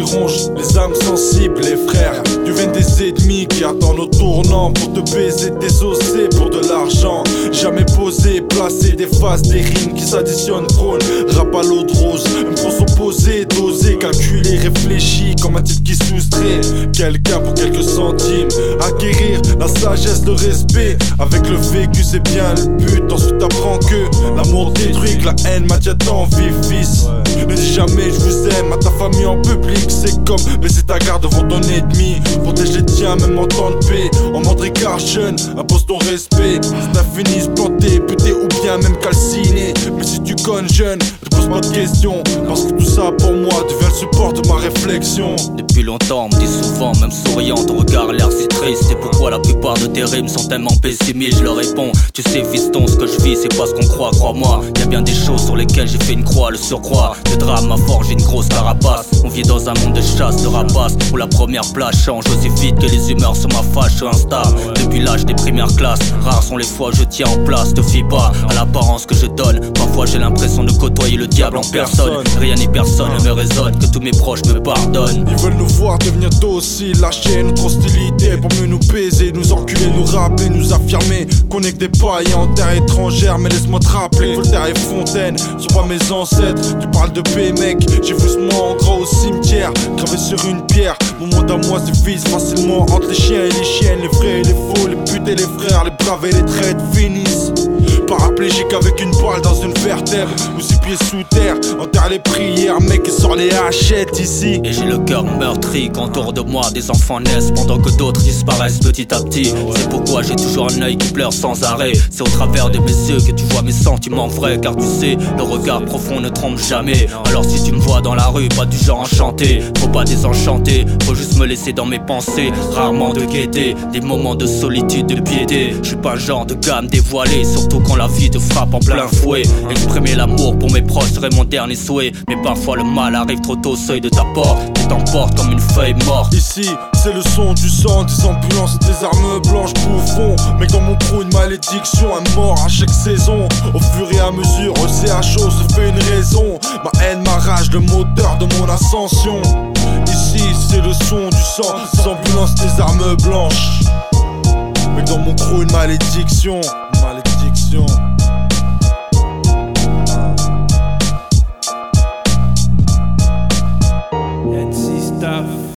ronge les âmes sensibles, les frères. Deviennent des ennemis qui attendent au tournant pour te baiser, désosser pour de l'argent. Jamais posé, placé, des phases, des rimes qui s'additionnent, trône. Rap à l'eau de rose, une grosse opposée, dosé, calculé, réfléchi comme un type qui soustrait quelqu'un pour quelques centimes. Acquérir la sagesse, le respect, avec le vécu c'est bien le but. Ensuite t'apprends que l'amour détruit, que la haine maintient en vie, fils. Ne dis jamais je vous aime à ta famille en public, c'est comme baisser ta garde devant ton ennemi. Protège les tiens même en temps de paix. En mode Ricard jeune, impose ton respect. Si t'as fini planté, buté ou bien même calciné. Mais si tu connes jeune, ne pose pas de questions, parce que tout ça pour moi devient le support de ma réflexion. Depuis longtemps on me dit souvent, même souriant, ton regard a l'air si triste. Et pourquoi la plupart de tes rimes sont tellement pessimistes? Je leur réponds, tu sais fiston, ce que je vis c'est pas ce qu'on croit, crois-moi. Y'a bien des choses sur lesquelles j'ai fait une croix, le surcroît. Le drame m'a forgé une grosse carapace. On vit dans un monde de chasse, de rapaces, où la première place change aussi vite que les humeurs sur ma fâche sur Insta. Depuis l'âge des premières classes, rares sont les fois où je tiens en place. Te fie pas à l'apparence que je donne. Parfois j'ai l'impression de côtoyer le diable en personne. Rien ni personne ne me résonne, que tous mes proches me pardonnent. Ils veulent nous voir devenir dociles, lâcher notre hostilité pour mieux nous baiser, nous enculer, nous rappeler, nous affirmer qu'on est que des païens en terre étrangère. Mais laisse-moi te rappeler, Voltaire et Fontaine sont pas mes ancêtres. Tu parles de paix mec, j'ai vu ce mot en gros au cimetière, gravé sur une pierre. Mon monde à moi se vise facilement entre les chiens et les chiennes, les vrais et les faux, les putes et les frères, les braves et les traîtres finissent paraplégique avec une balle dans une vertèbre, ou 6 pieds sous terre, enterre les prières, mec et sort les hachettes ici. Et j'ai le cœur meurtri quand autour de moi des enfants naissent pendant que d'autres disparaissent petit à petit. C'est pourquoi j'ai toujours un œil qui pleure sans arrêt. C'est au travers de mes yeux que tu vois mes sentiments vrais, car tu sais, le regard profond ne trompe jamais. Alors si tu me vois dans la rue, pas du genre enchanté, faut pas désenchanter, faut juste me laisser dans mes pensées, rarement de gaieté, des moments de solitude, de piété. Je suis pas le genre de gamme dévoilé, surtout quand la vie te frappe en plein fouet. Exprimer l'amour pour mes proches serait mon dernier souhait, mais parfois le mal arrive trop tôt au seuil de ta porte et t'emporte comme une feuille morte. Ici, c'est le son du sang, des ambulances et des armes blanches bouffons. Mais dans mon trou une malédiction, un mort à chaque saison. Au fur et à mesure, au CHO se fait une raison. Ma haine, ma rage, le moteur de mon ascension. Ici, c'est le son du sang, des ambulances, des armes blanches. Mais dans mon crew une malédiction, malédiction.